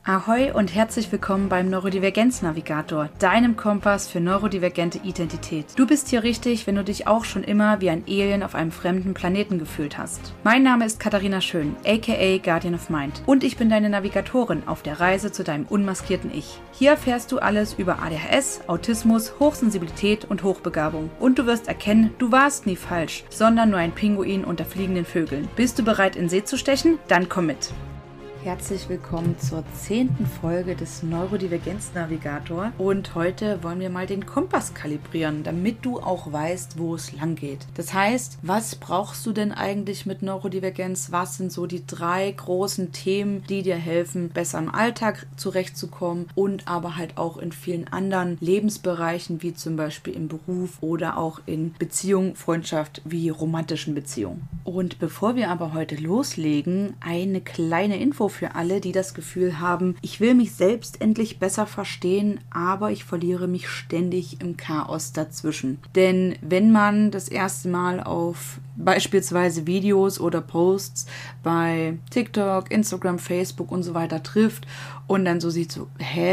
Ahoi und herzlich willkommen beim Neurodivergenz-Navigator, deinem Kompass für neurodivergente Identität. Du bist hier richtig, wenn du dich auch schon immer wie ein Alien auf einem fremden Planeten gefühlt hast. Mein Name ist Katharina Schön, aka Guardian of Mind, und ich bin deine Navigatorin auf der Reise zu deinem unmaskierten Ich. Hier erfährst du alles über ADHS, Autismus, Hochsensibilität und Hochbegabung. Und du wirst erkennen, du warst nie falsch, sondern nur ein Pinguin unter fliegenden Vögeln. Bist du bereit, in See zu stechen? Dann komm mit! Herzlich willkommen zur 10. Folge des Neurodivergenz-Navigator und heute wollen wir mal den Kompass kalibrieren, damit du auch weißt, wo es lang geht. Das heißt, was brauchst du denn eigentlich mit Neurodivergenz? Was sind so die 3 großen Themen, die dir helfen, besser im Alltag zurechtzukommen und aber halt auch in vielen anderen Lebensbereichen, wie zum Beispiel im Beruf oder auch in Beziehung, Freundschaft wie romantischen Beziehungen. Und bevor wir aber heute loslegen, eine kleine Info für alle, die das Gefühl haben, ich will mich selbst endlich besser verstehen, aber ich verliere mich ständig im Chaos dazwischen. Denn wenn man das erste Mal auf beispielsweise Videos oder Posts bei TikTok, Instagram, Facebook und so weiter trifft und dann so sieht so,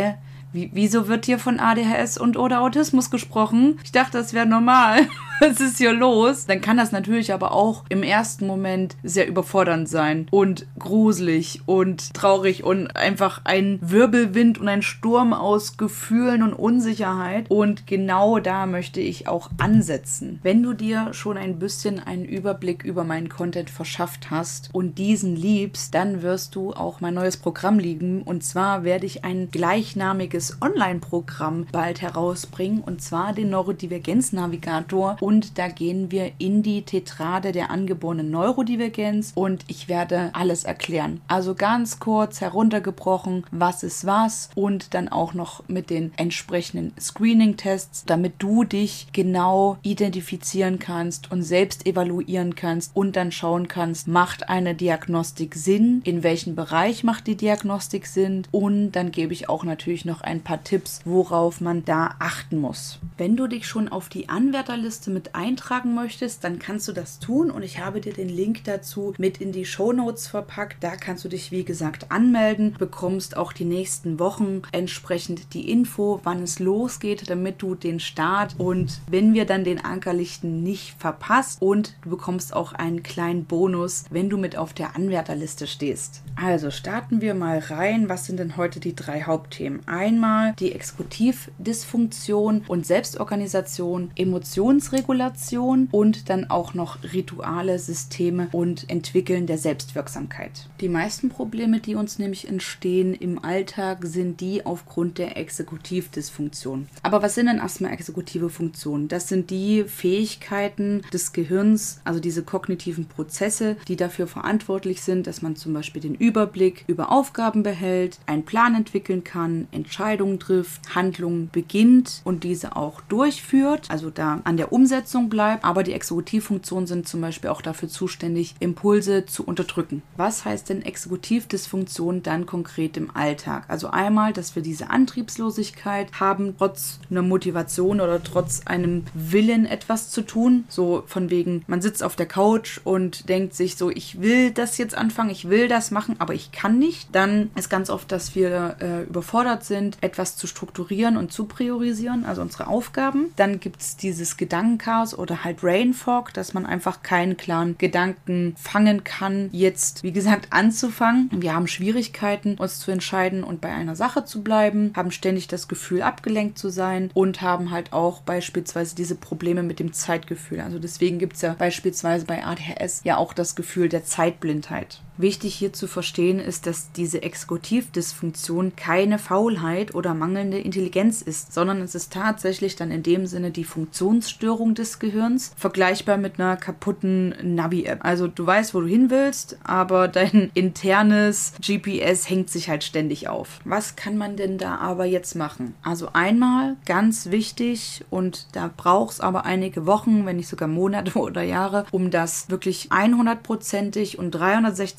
wieso wird hier von ADHS und oder Autismus gesprochen? Ich dachte, das wäre normal. Was ist hier los? Dann kann das natürlich aber auch im ersten Moment sehr überfordernd sein und gruselig und traurig und einfach ein Wirbelwind und ein Sturm aus Gefühlen und Unsicherheit. Und genau da möchte ich auch ansetzen. Wenn du dir schon ein bisschen einen Überblick über meinen Content verschafft hast und diesen liebst, dann wirst du auch mein neues Programm lieben. Und zwar werde ich ein gleichnamiges Online-Programm bald herausbringen, und zwar den Neurodivergenz-Navigator. Und da gehen wir in die Tetrade der angeborenen Neurodivergenz und ich werde alles erklären. Also ganz kurz heruntergebrochen, was ist was, und dann auch noch mit den entsprechenden Screening-Tests, damit du dich genau identifizieren kannst und selbst evaluieren kannst und dann schauen kannst, macht eine Diagnostik Sinn, in welchem Bereich macht die Diagnostik Sinn, und dann gebe ich auch natürlich noch ein paar Tipps, worauf man da achten muss. Wenn du dich schon auf die Anwärterliste mit eintragen möchtest, dann kannst du das tun und ich habe dir den Link dazu mit in die Shownotes verpackt. Da kannst du dich, wie gesagt, anmelden, bekommst auch die nächsten Wochen entsprechend die Info, wann es losgeht, damit du den Start und wenn wir dann den Anker lichten, nicht verpasst, und du bekommst auch einen kleinen Bonus, wenn du mit auf der Anwärterliste stehst. Also starten wir mal rein. Was sind denn heute die 3 Hauptthemen? Einmal die Exekutivdysfunktion und Selbstorganisation, Emotionsregulation und dann auch noch Rituale, Systeme und Entwickeln der Selbstwirksamkeit. Die meisten Probleme, die uns nämlich entstehen im Alltag, sind die aufgrund der Exekutivdysfunktion. Aber was sind denn erstmal exekutive Funktionen? Das sind die Fähigkeiten des Gehirns, also diese kognitiven Prozesse, die dafür verantwortlich sind, dass man zum Beispiel den Überblick über Aufgaben behält, einen Plan entwickeln kann, Entscheidungen trifft, Handlungen beginnt und diese auch durchführt, also da an der Umsetzung bleibt, aber die Exekutivfunktionen sind zum Beispiel auch dafür zuständig, Impulse zu unterdrücken. Was heißt denn Exekutivdysfunktion dann konkret im Alltag? Also einmal, dass wir diese Antriebslosigkeit haben, trotz einer Motivation oder trotz einem Willen etwas zu tun, so von wegen, man sitzt auf der Couch und denkt sich so, ich will das jetzt anfangen, ich will das machen, aber ich kann nicht. Dann ist ganz oft, dass wir überfordert sind, etwas zu strukturieren und zu priorisieren, also unsere Aufgaben. Dann gibt es dieses Gedankenchaos oder halt Brain Fog, dass man einfach keinen klaren Gedanken fangen kann, jetzt, wie gesagt, anzufangen. Wir haben Schwierigkeiten, uns zu entscheiden und bei einer Sache zu bleiben, haben ständig das Gefühl, abgelenkt zu sein und haben halt auch beispielsweise diese Probleme mit dem Zeitgefühl. Also deswegen gibt es ja beispielsweise bei ADHS ja auch das Gefühl der Zeitblindheit. Wichtig hier zu verstehen ist, dass diese Exekutivdysfunktion keine Faulheit oder mangelnde Intelligenz ist, sondern es ist tatsächlich dann in dem Sinne die Funktionsstörung des Gehirns, vergleichbar mit einer kaputten Navi-App. Also du weißt, wo du hin willst, aber dein internes GPS hängt sich halt ständig auf. Was kann man denn da aber jetzt machen? Also einmal ganz wichtig, und da braucht es aber einige Wochen, wenn nicht sogar Monate oder Jahre, um das wirklich 100%ig und 360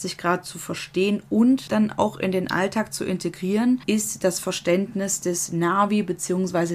Grad zu verstehen und dann auch in den Alltag zu integrieren, ist das Verständnis des NAVI bzw.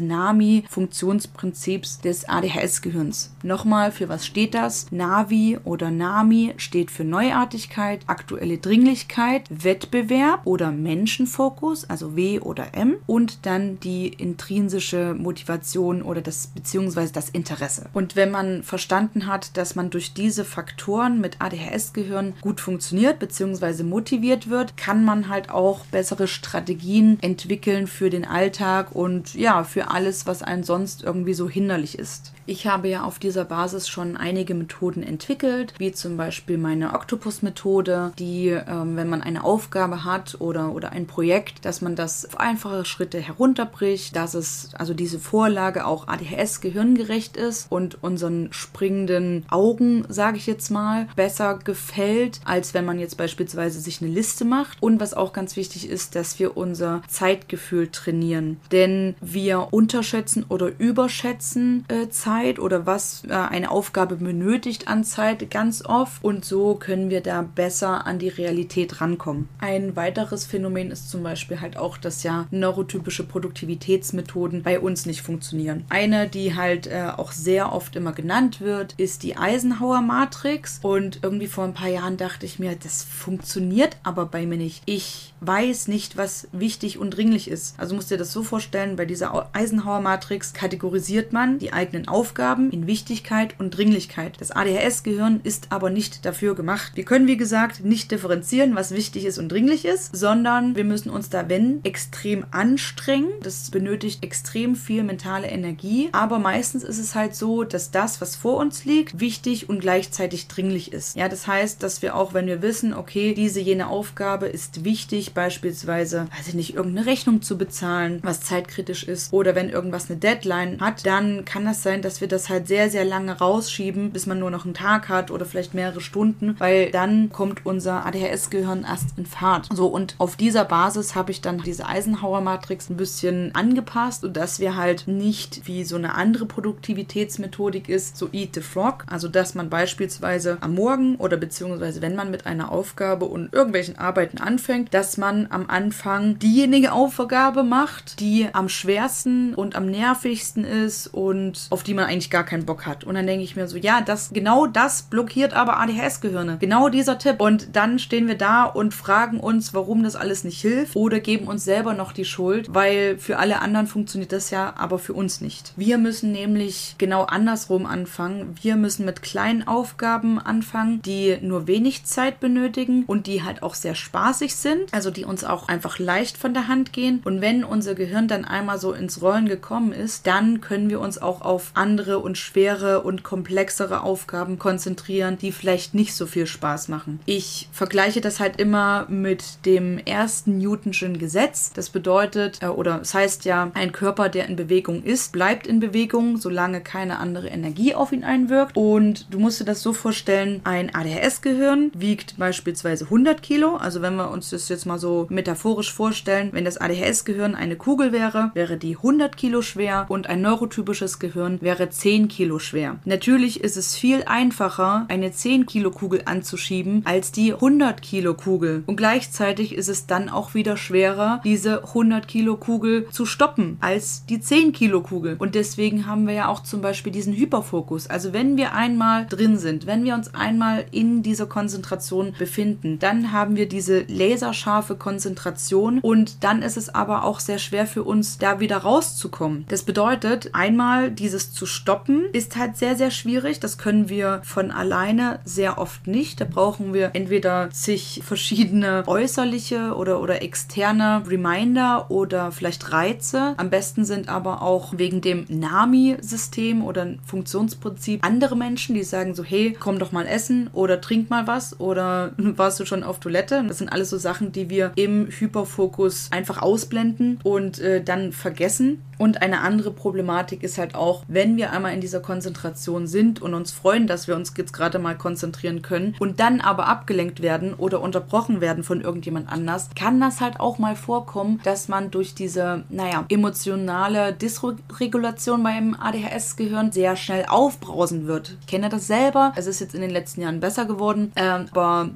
NAMI-Funktionsprinzips des ADHS-Gehirns. Nochmal, für was steht das? NAVI oder NAMI steht für Neuartigkeit, aktuelle Dringlichkeit, Wettbewerb oder Menschenfokus, also W oder M, und dann die intrinsische Motivation oder das Interesse. Und wenn man verstanden hat, dass man durch diese Faktoren mit ADHS-Gehirn gut funktioniert bzw. motiviert wird, kann man halt auch bessere Strategien entwickeln für den Alltag und ja, für alles, was einem sonst irgendwie so hinderlich ist. Ich habe ja auf dieser Basis schon einige Methoden entwickelt, wie zum Beispiel meine Oktopus-Methode, die, wenn man eine Aufgabe hat oder ein Projekt, dass man das auf einfache Schritte herunterbricht, dass es, also diese Vorlage auch ADHS-gehirngerecht ist und unseren springenden Augen, sage ich jetzt mal, besser gefällt, als wenn man jetzt beispielsweise sich eine Liste macht. Und was auch ganz wichtig ist, dass wir unser Zeitgefühl trainieren. Denn wir unterschätzen oder überschätzen Zeit oder was eine Aufgabe benötigt an Zeit ganz oft, und so können wir da besser an die Realität rankommen. Ein weiteres Phänomen ist zum Beispiel halt auch, dass ja neurotypische Produktivitätsmethoden bei uns nicht funktionieren. Eine, die halt auch sehr oft immer genannt wird, ist die Eisenhower-Matrix, und irgendwie vor ein paar Jahren dachte ich mir, das funktioniert aber bei mir nicht. Ich weiß nicht, was wichtig und dringlich ist. Also musst dir das so vorstellen, bei dieser Eisenhower-Matrix kategorisiert man die eigenen Aufgaben in Wichtigkeit und Dringlichkeit. Das ADHS-Gehirn ist aber nicht dafür gemacht. Wir können, wie gesagt, nicht differenzieren, was wichtig ist und dringlich ist, sondern wir müssen uns da, wenn, extrem anstrengen. Das benötigt extrem viel mentale Energie, aber meistens ist es halt so, dass das, was vor uns liegt, wichtig und gleichzeitig dringlich ist. Ja, das heißt, dass wir auch, wenn wir wissen, okay, jene Aufgabe ist wichtig, beispielsweise, weiß ich nicht, irgendeine Rechnung zu bezahlen, was zeitkritisch ist, oder wenn irgendwas eine Deadline hat, dann kann das sein, dass wir das halt sehr, sehr lange rausschieben, bis man nur noch einen Tag hat oder vielleicht mehrere Stunden, weil dann kommt unser ADHS-Gehirn erst in Fahrt. So, und auf dieser Basis habe ich dann diese Eisenhower-Matrix ein bisschen angepasst, sodass wir halt nicht wie so eine andere Produktivitätsmethodik ist, so Eat the Frog, also dass man beispielsweise am Morgen oder beziehungsweise wenn man mit einer Aufgabe und irgendwelchen Arbeiten anfängt, dass man am Anfang diejenige Aufgabe macht, die am schwersten und am nervigsten ist und auf die man eigentlich gar keinen Bock hat. Und dann denke ich mir so, ja, genau das blockiert aber ADHS-Gehirne. Genau dieser Tipp. Und dann stehen wir da und fragen uns, warum das alles nicht hilft, oder geben uns selber noch die Schuld, weil für alle anderen funktioniert das ja, aber für uns nicht. Wir müssen nämlich genau andersrum anfangen. Wir müssen mit kleinen Aufgaben anfangen, die nur wenig Zeit benötigen und die halt auch sehr spaßig sind, also die uns auch einfach leicht von der Hand gehen. Und wenn unser Gehirn dann einmal so ins Rollen gekommen ist, dann können wir uns auch auf andere und schwere und komplexere Aufgaben konzentrieren, die vielleicht nicht so viel Spaß machen. Ich vergleiche das halt immer mit dem ersten Newtonschen Gesetz. Das bedeutet, das heißt ja, ein Körper, der in Bewegung ist, bleibt in Bewegung, solange keine andere Energie auf ihn einwirkt. Und du musst dir das so vorstellen, ein ADHS-Gehirn wiegt beispielsweise 100 Kilo. Also wenn wir uns das jetzt mal so metaphorisch vorstellen, wenn das ADHS-Gehirn eine Kugel wäre, wäre die 100 Kilo schwer, und ein neurotypisches Gehirn wäre 10 Kilo schwer. Natürlich ist es viel einfacher, eine 10 Kilo Kugel anzuschieben, als die 100 Kilo Kugel. Und gleichzeitig ist es dann auch wieder schwerer, diese 100 Kilo Kugel zu stoppen, als die 10 Kilo Kugel. Und deswegen haben wir ja auch zum Beispiel diesen Hyperfokus. Also wenn wir einmal drin sind, wenn wir uns einmal in dieser Konzentration befinden, dann haben wir diese laserscharfe Konzentration, und dann ist es aber auch sehr schwer für uns, da wieder rauszukommen. Das bedeutet, einmal dieses zu stoppen ist halt sehr, sehr schwierig. Das können wir von alleine sehr oft nicht. Da brauchen wir entweder zig verschiedene äußerliche oder externe Reminder oder vielleicht Reize. Am besten sind aber auch wegen dem NAMI-System oder Funktionsprinzip andere Menschen, die sagen so, hey, komm doch mal essen oder trink mal was oder warst du schon auf Toilette? Das sind alles so Sachen, die wir im Hyperfokus einfach ausblenden und dann vergessen. Und eine andere Problematik ist halt auch, wenn wir einmal in dieser Konzentration sind und uns freuen, dass wir uns jetzt gerade mal konzentrieren können und dann aber abgelenkt werden oder unterbrochen werden von irgendjemand anders, kann das halt auch mal vorkommen, dass man durch diese, emotionale Dysregulation beim ADHS-Gehirn sehr schnell aufbrausen wird. Ich kenne das selber. Es ist jetzt in den letzten Jahren besser geworden, aber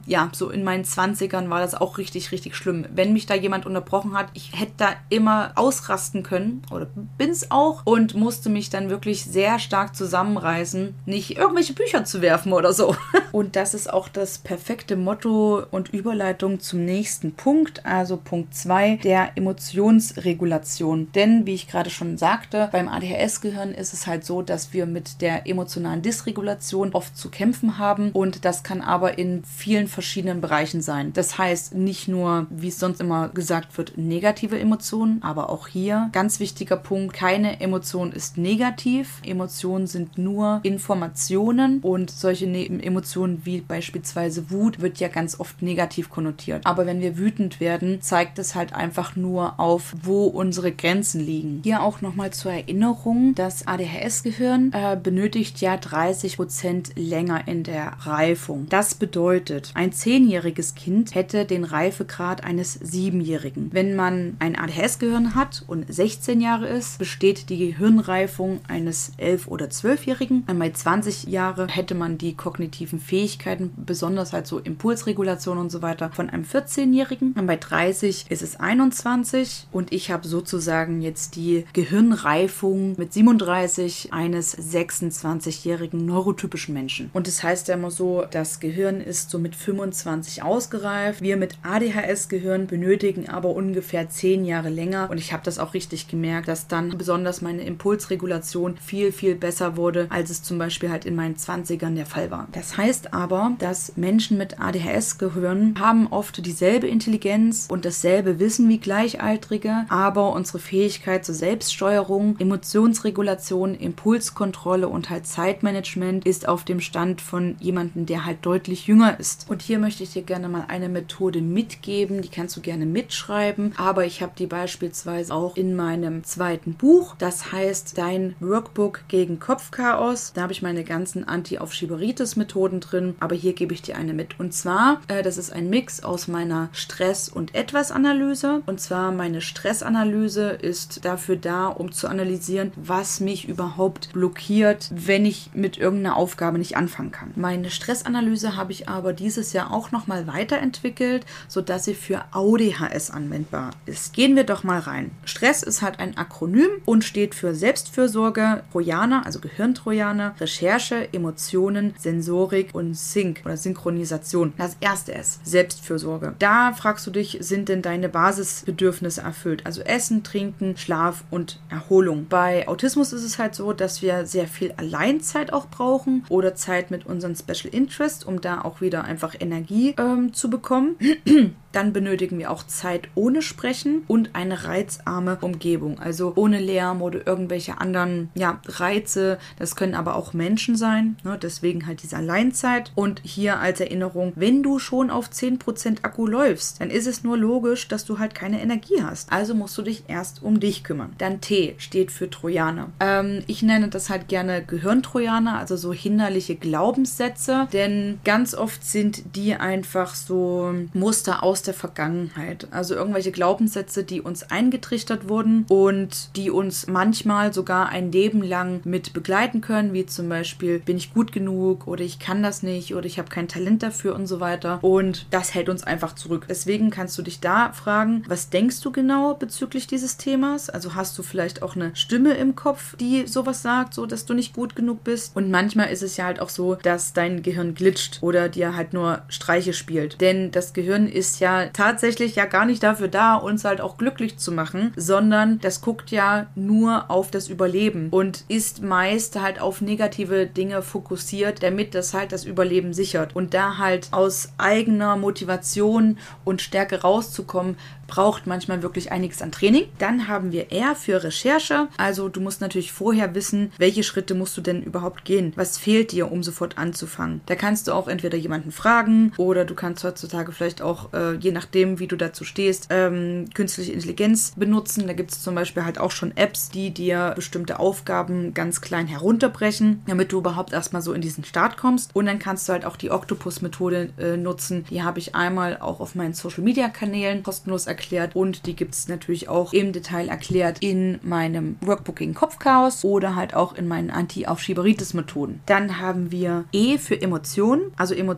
ja, so in meinen 20ern war das auch richtig, richtig schlimm. Wenn mich da jemand unterbrochen hat, ich hätte da immer ausrasten können oder bin's auch und musste mich dann wirklich sehr stark zusammenreißen, nicht irgendwelche Bücher zu werfen oder so. Und das ist auch das perfekte Motto und Überleitung zum nächsten Punkt, also Punkt 2, der Emotionsregulation. Denn, wie ich gerade schon sagte, beim ADHS-Gehirn ist es halt so, dass wir mit der emotionalen Dysregulation oft zu kämpfen haben und das kann aber in vielen verschiedenen Bereichen sein. Das heißt, nicht nur, wie es sonst immer gesagt wird, negative Emotionen, aber auch hier, ganz wichtiger Punkt, keine Emotion ist negativ. Emotionen sind nur Informationen und solche Emotionen wie beispielsweise Wut wird ja ganz oft negativ konnotiert. Aber wenn wir wütend werden, zeigt es halt einfach nur auf, wo unsere Grenzen liegen. Hier auch nochmal zur Erinnerung, das ADHS-Gehirn benötigt ja 30% länger in der Reifung. Das bedeutet, ein 10-jähriges Kind hätte den Reifegrad eines 7-Jährigen. Wenn man ein ADHS-Gehirn hat und 16 Jahre ist, besteht die Gehirnreifung eines 11- oder 12-Jährigen. Bei 20 Jahren hätte man die kognitiven Fähigkeiten, besonders halt so Impulsregulation und so weiter, von einem 14-Jährigen. Bei 30 ist es 21 und ich habe sozusagen jetzt die Gehirnreifung mit 37 eines 26-jährigen neurotypischen Menschen. Und das heißt ja immer so, das Gehirn ist so mit 25 ausgereift. Wir mit ADHS-Gehirn benötigen aber ungefähr 10 Jahre länger und ich habe das auch richtig gemerkt, dass dann besonders meine Impulsregulation viel, viel besser wurde, als es zum Beispiel halt in meinen 20ern der Fall war. Das heißt aber, dass Menschen mit ADHS-Gehirn haben oft dieselbe Intelligenz und dasselbe Wissen wie Gleichaltrige, aber unsere Fähigkeit zur Selbststeuerung, Emotionsregulation, Impulskontrolle und halt Zeitmanagement ist auf dem Stand von jemandem, der halt deutlich jünger ist. Und hier möchte ich dir gerne mal eine Methode mitgeben, die kannst du gerne mitschreiben, aber ich habe die beispielsweise auch in meinem zweiten Buch, das heißt Dein Workbook gegen Kopfchaos. Da habe ich meine ganzen Anti-Aufschieberitis-Methoden drin, aber hier gebe ich dir eine mit. Und zwar, das ist ein Mix aus meiner Stress- und Etwas-Analyse. Und zwar meine Stressanalyse ist dafür da, um zu analysieren, was mich überhaupt blockiert, wenn ich mit irgendeiner Aufgabe nicht anfangen kann. Meine Stressanalyse habe ich aber dieses Jahr auch nochmal weiterentwickelt, sodass sie für ADHS anwendbar ist. Gehen wir doch mal rein. Stress ist halt ein Akronym und steht für Selbstfürsorge, Trojaner, also Gehirntrojaner, Recherche, Emotionen, Sensorik und Sync oder Synchronisation. Das erste ist Selbstfürsorge. Da fragst du dich, sind denn deine Basisbedürfnisse erfüllt? Also Essen, Trinken, Schlaf und Erholung. Bei Autismus ist es halt so, dass wir sehr viel Alleinzeit auch brauchen oder Zeit mit unseren Special Interest, um da auch wieder einfach Energie zu bekommen. Dann benötigen wir auch Zeit ohne Sprechen und eine reizarme Umgebung, also ohne Lärm oder irgendwelche anderen Reize. Das können aber auch Menschen sein, ne? Deswegen halt diese Alleinzeit. Und hier als Erinnerung, wenn du schon auf 10% Akku läufst, dann ist es nur logisch, dass du halt keine Energie hast. Also musst du dich erst um dich kümmern. Dann T steht für Trojaner. Ich nenne das halt gerne Gehirntrojaner, also so hinderliche Glaubenssätze, denn ganz oft sind die einfach so Muster aus der Vergangenheit. Also irgendwelche Glaubenssätze, die uns eingetrichtert wurden und die uns manchmal sogar ein Leben lang mit begleiten können, wie zum Beispiel, bin ich gut genug oder ich kann das nicht oder ich habe kein Talent dafür und so weiter. Und das hält uns einfach zurück. Deswegen kannst du dich da fragen, was denkst du genau bezüglich dieses Themas? Also hast du vielleicht auch eine Stimme im Kopf, die sowas sagt, so dass du nicht gut genug bist? Und manchmal ist es ja halt auch so, dass dein Gehirn glitscht oder dir halt nur Streiche spielt. Denn das Gehirn ist ja tatsächlich ja gar nicht dafür da, uns halt auch glücklich zu machen, sondern das guckt ja nur auf das Überleben und ist meist halt auf negative Dinge fokussiert, damit das halt das Überleben sichert. Und da halt aus eigener Motivation und Stärke rauszukommen, braucht manchmal wirklich einiges an Training. Dann haben wir R für Recherche. Also du musst natürlich vorher wissen, welche Schritte musst du denn überhaupt gehen? Was fehlt dir, um sofort anzufangen? Da kannst du auch entweder jemanden fragen oder du kannst heutzutage vielleicht auch, je nachdem, wie du dazu stehst, künstliche Intelligenz benutzen. Da gibt es zum Beispiel halt auch schon Apps, die dir bestimmte Aufgaben ganz klein herunterbrechen, damit du überhaupt erstmal so in diesen Start kommst. Und dann kannst du halt auch die Octopus-Methode nutzen. Die habe ich einmal auch auf meinen Social-Media-Kanälen kostenlos erklärt und die gibt es natürlich auch im Detail erklärt in meinem Workbook gegen Kopfchaos oder halt auch in meinen Anti-Aufschieberitis-Methoden. Dann haben wir E für Emotionen, also Emotionen wie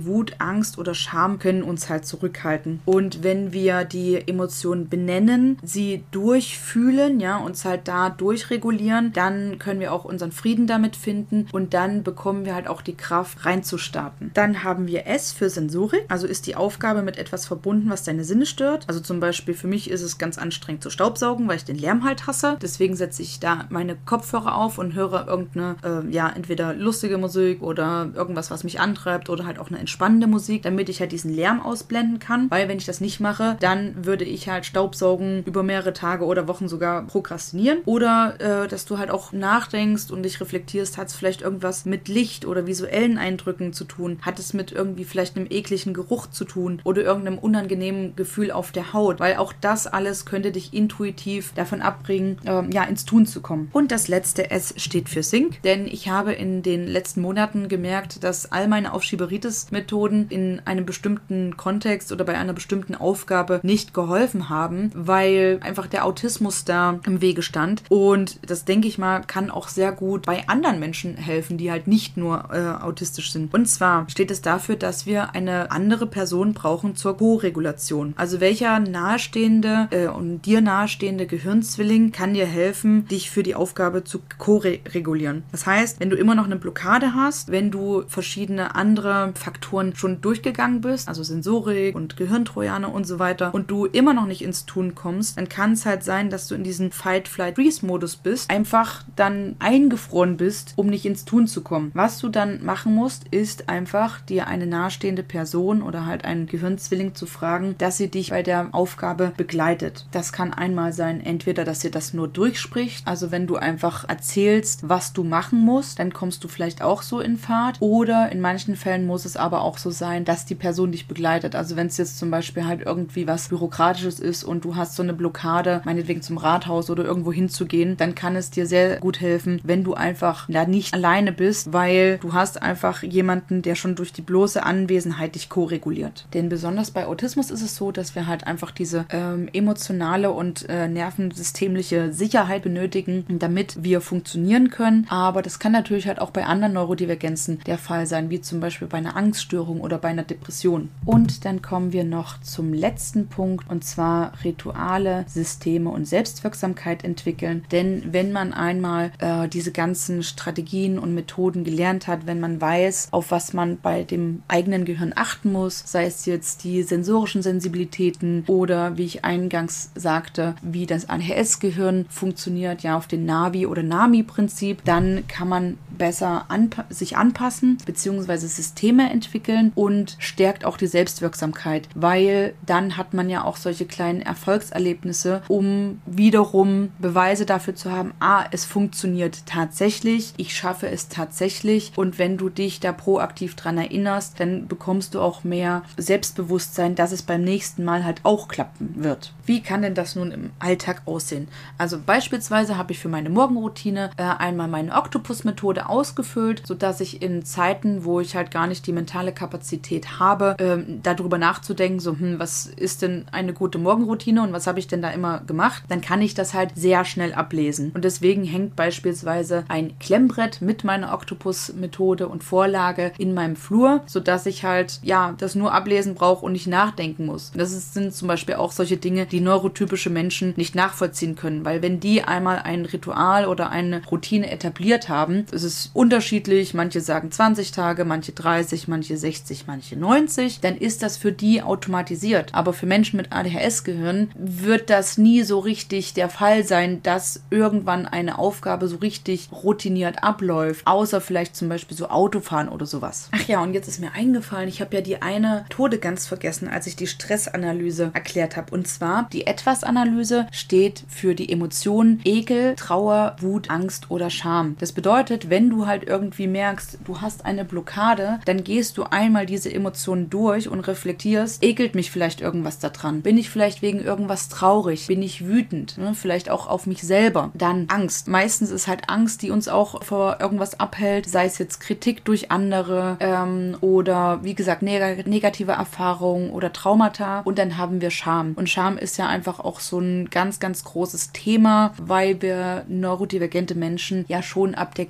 die Wut, Angst oder Scham können uns halt zurückhalten. Und wenn wir die Emotionen benennen, sie durchfühlen, ja, uns halt da durchregulieren, dann können wir auch unseren Frieden damit finden und dann bekommen wir halt auch die Kraft reinzustarten. Dann haben wir S für Sensorik, also ist die Aufgabe mit etwas verbunden, was deine Sinne stört. Also zum Beispiel für mich ist es ganz anstrengend zu staubsaugen, weil ich den Lärm halt hasse. Deswegen setze ich da meine Kopfhörer auf und höre irgendeine, entweder lustige Musik oder irgendwas, was mich antreibt oder halt auch eine entspannende Musik, damit ich halt diesen Lärm ausblenden kann, weil wenn ich das nicht mache, dann würde ich halt Staubsaugen über mehrere Tage oder Wochen sogar prokrastinieren. Oder, dass du halt auch nachdenkst und dich reflektierst, hat es vielleicht irgendwas mit Licht oder visuellen Eindrücken zu tun? Hat es mit irgendwie vielleicht einem ekligen Geruch zu tun oder irgendeinem unangenehmen Gefühl auf der Haut? Weil auch das alles könnte dich intuitiv davon abbringen, ins Tun zu kommen. Und das letzte S steht für Sync, denn ich habe in den letzten Monaten gemerkt, dass all meine Aufschieberitis-Methoden in einem bestimmten Kontext oder bei einer bestimmten Aufgabe nicht geholfen haben, weil einfach der Autismus da im Wege stand. Und das, denke ich mal, kann auch sehr gut bei anderen Menschen helfen, die halt nicht nur autistisch sind. Und zwar steht es dafür, dass wir eine andere Person brauchen zur Co-Regulation. Also welcher nahestehende und dir nahestehende Gehirnzwilling kann dir helfen, dich für die Aufgabe zu co-regulieren. Das heißt, wenn du immer noch eine Blockade hast, wenn du verschiedene andere Faktoren schon durchgegangen bist, also Sensorik und Gehirntrojaner und so weiter, und du immer noch nicht ins Tun kommst, dann kann es halt sein, dass du in diesen Fight-Flight-Freeze-Modus bist, einfach dann eingefroren bist, um nicht ins Tun zu kommen. Was du dann machen musst, ist einfach dir eine nahestehende Person oder halt einen Gehirnzwilling zu fragen, dass sie dich bei der Aufgabe begleitet. Das kann einmal sein, entweder, dass ihr das nur durchspricht, also wenn du einfach erzählst, was du machen musst, dann kommst du vielleicht auch so in Fahrt, oder in manchen Fällen muss es aber auch so sein, dass die Person dich begleitet. Also wenn es jetzt zum Beispiel halt irgendwie was Bürokratisches ist und du hast so eine Blockade, meinetwegen zum Rathaus oder irgendwo hinzugehen, dann kann es dir sehr gut helfen, wenn du einfach da nicht alleine bist, weil du hast einfach jemanden, der schon durch die bloße Anwesenheit dich ko-reguliert. Denn besonders bei Autismus ist es so, dass wir halt einfach diese emotionale und nervensystemliche Sicherheit benötigen, damit wir funktionieren können. Aber das kann natürlich halt auch bei anderen Neurodivergenzen der Fall sein, wie zum Beispiel bei einer Angststörung oder bei einer Depression. Und dann kommen wir noch zum letzten Punkt, und zwar Rituale, Systeme und Selbstwirksamkeit entwickeln. Denn wenn man einmal diese ganzen Strategien und Methoden gelernt hat, wenn man weiß, auf was man bei dem eigenen Gehirn achten muss, sei es jetzt die sensorischen Sensibilitäten oder, wie ich eingangs sagte, wie das ADHS-Gehirn funktioniert, ja, auf den Navi- oder NAMI-Prinzip, dann kann man besser sich anpassen bzw. Systeme entwickeln und stärkt auch die Selbstwirksamkeit, weil dann hat man ja auch solche kleinen Erfolgserlebnisse, um wiederum Beweise dafür zu haben, es funktioniert tatsächlich, ich schaffe es tatsächlich, und wenn du dich da proaktiv dran erinnerst, dann bekommst du auch mehr Selbstbewusstsein, dass es beim nächsten Mal halt auch klappen wird. Wie kann denn das nun im Alltag aussehen? Also beispielsweise habe ich für meine Morgenroutine einmal meine Oktopus-Methode ausgefüllt, sodass ich in Zeiten, wo ich halt gar nicht die mentale Kapazität habe, darüber nachzudenken, so, was ist denn eine gute Morgenroutine und was habe ich denn da immer gemacht, dann kann ich das halt sehr schnell ablesen. Und deswegen hängt beispielsweise ein Klemmbrett mit meiner Oktopus-Methode und Vorlage in meinem Flur, sodass ich halt, das nur ablesen brauche und nicht nachdenken muss. Das sind zum Beispiel auch solche Dinge, die neurotypische Menschen nicht nachvollziehen können, weil wenn die einmal ein Ritual oder eine Routine etabliert haben, ist es unterschiedlich, manche sagen 20 Tage, manche 30, manche 60, manche 90, dann ist das für die automatisiert. Aber für Menschen mit ADHS-Gehirn wird das nie so richtig der Fall sein, dass irgendwann eine Aufgabe so richtig routiniert abläuft, außer vielleicht zum Beispiel so Autofahren oder sowas. Ach ja, und jetzt ist mir eingefallen, ich habe ja die eine Methode ganz vergessen, als ich die Stressanalyse erklärt habe. Und zwar, die Etwas-Analyse steht für die Emotionen Ekel, Trauer, Wut, Angst oder Scham. Das bedeutet, wenn du halt irgendwie merkst, du hast eine Blockade, dann gehst du einmal diese Emotionen durch und reflektierst, ekelt mich vielleicht irgendwas da dran? Bin ich vielleicht wegen irgendwas traurig? Bin ich wütend? Vielleicht auch auf mich selber. Dann Angst. Meistens ist halt Angst, die uns auch vor irgendwas abhält, sei es jetzt Kritik durch andere oder wie gesagt negative Erfahrungen oder Traumata. Und dann haben wir Scham. Und Scham ist ja einfach auch so ein ganz, ganz großes Thema, weil wir neurodivergente Menschen ja schon ab der Kindheit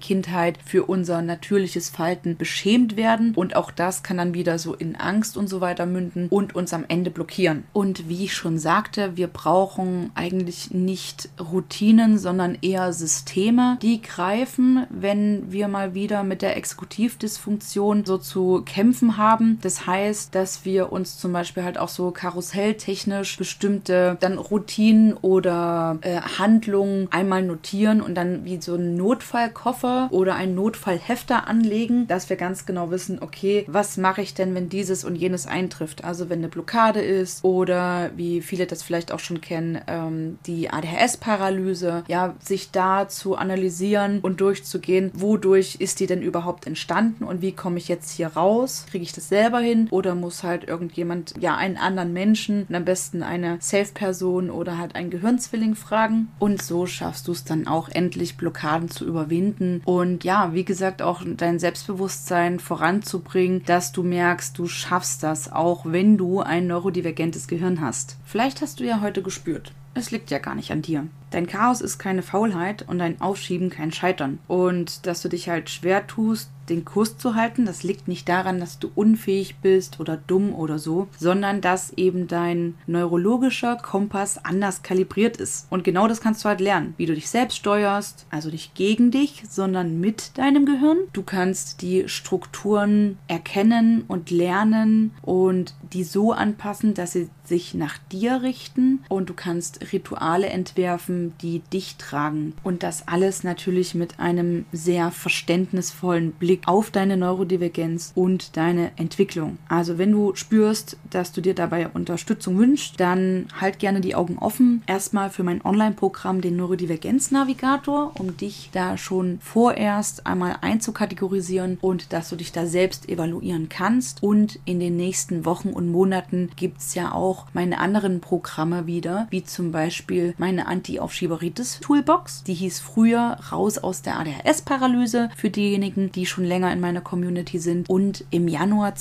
Zeit für unser natürliches Verhalten beschämt werden. Und auch das kann dann wieder so in Angst und so weiter münden und uns am Ende blockieren. Und wie ich schon sagte, wir brauchen eigentlich nicht Routinen, sondern eher Systeme, die greifen, wenn wir mal wieder mit der Exekutivdysfunktion so zu kämpfen haben. Das heißt, dass wir uns zum Beispiel halt auch so karusselltechnisch bestimmte dann Routinen oder Handlungen einmal notieren und dann wie so einen Notfallkoffer oder einen Notfallhefter anlegen, dass wir ganz genau wissen, okay, was mache ich denn, wenn dieses und jenes eintrifft? Also wenn eine Blockade ist oder wie viele das vielleicht auch schon kennen, die ADHS-Paralyse, ja, sich da zu analysieren und durchzugehen, wodurch ist die denn überhaupt entstanden und wie komme ich jetzt hier raus? Kriege ich das selber hin oder muss halt irgendjemand, ja, einen anderen Menschen und am besten eine Safe-Person oder halt einen Gehirnzwilling fragen? Und so schaffst du es dann auch endlich, Blockaden zu überwinden und ja, wie gesagt, auch dein Selbstbewusstsein voranzubringen, dass du merkst, du schaffst das, auch wenn du ein neurodivergentes Gehirn hast. Vielleicht hast du ja heute gespürt, es liegt ja gar nicht an dir. Dein Chaos ist keine Faulheit und dein Aufschieben kein Scheitern. Und dass du dich halt schwer tust, den Kurs zu halten, das liegt nicht daran, dass du unfähig bist oder dumm oder so, sondern dass eben dein neurologischer Kompass anders kalibriert ist. Und genau das kannst du halt lernen, wie du dich selbst steuerst, also nicht gegen dich, sondern mit deinem Gehirn. Du kannst die Strukturen erkennen und lernen und die so anpassen, dass sie sich nach dir richten und du kannst Rituale entwerfen, die dich tragen. Und das alles natürlich mit einem sehr verständnisvollen Blick auf deine Neurodivergenz und deine Entwicklung. Also wenn du spürst, dass du dir dabei Unterstützung wünschst, dann halt gerne die Augen offen. Erstmal für mein Online-Programm, den Neurodivergenz-Navigator, um dich da schon vorerst einmal einzukategorisieren und dass du dich da selbst evaluieren kannst. Und in den nächsten Wochen und Monaten gibt es ja auch meine anderen Programme wieder, wie zum Beispiel meine Anti-Aufschieberitis-Toolbox. Die hieß früher Raus aus der ADHS-Paralyse für diejenigen, die schon länger in meiner Community sind. Und im Januar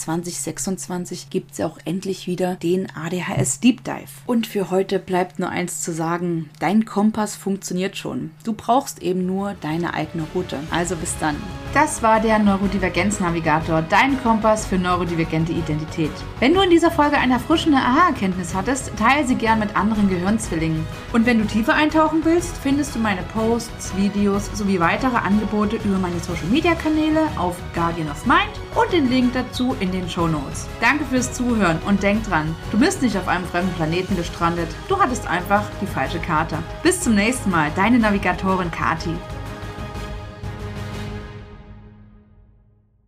2026 gibt es auch endlich wieder den ADHS Deep Dive. Und für heute bleibt nur eins zu sagen, dein Kompass funktioniert schon. Du brauchst eben nur deine eigene Route. Also bis dann. Das war der Neurodivergenz-Navigator, dein Kompass für neurodivergente Identität. Wenn du in dieser Folge eine erfrischende Aha-Erkenntnis hattest, teile sie gern mit anderen Gehirnzwillingen. Und wenn du tiefer eintauchen willst, findest du meine Posts, Videos sowie weitere Angebote über meine Social-Media-Kanäle auf Guardian of Mind und den Link dazu in den Shownotes. Danke fürs Zuhören und denk dran, du bist nicht auf einem fremden Planeten gestrandet, du hattest einfach die falsche Karte. Bis zum nächsten Mal, deine Navigatorin Kati.